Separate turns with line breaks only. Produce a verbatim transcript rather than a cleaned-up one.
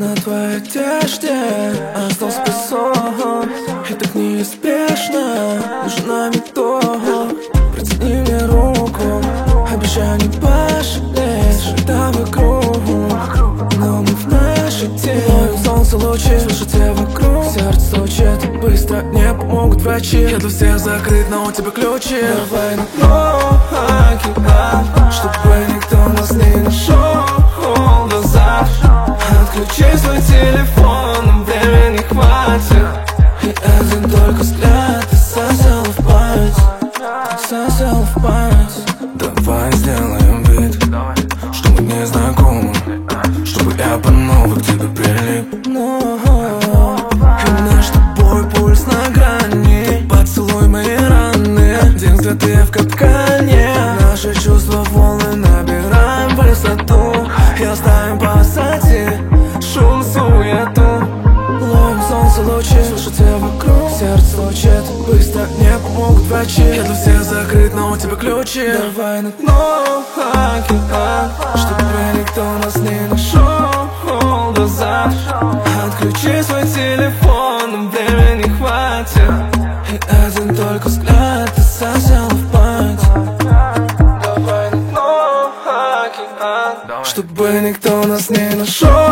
на твоей одежде остался песок, и так неизбежно нужна метод. Протяни мне руку, обещай не пожалеть. Шагай вокруг, но мы в нашей тени. Ловим солнце лучи, слышите вокруг. Сердце стучит быстро, не помогут врачи. Я для всех закрыт, но у тебя ключи. Давай на дно океан, чтобы никто нас не нашел до завтра. Отключи свой телефон, нам времени хватит. И один только взгляд ты сосел в память, сосел в память.
Давай сделаем вид, что мы не знакомы, чтобы я по новой к тебе прилип.
Но и наш с тобой пульс на грани. Поцелуй мои раны, день взгляд ты в капкане. Наши чувства волны набираем высоту и оставим позади шум, суету. Ловим солнце лучи, слышите вокруг. Сердце стучит быстро, не помогут врачи. Я для всех закрыт, но у тебя ключи. Давай на дно океан, чтобы никто нас не нашел до завтра. Отключи свой телефон, нам времени хватит. И один только взгляд ты сосел в память. Давай на дно океан, чтобы никто нас не нашел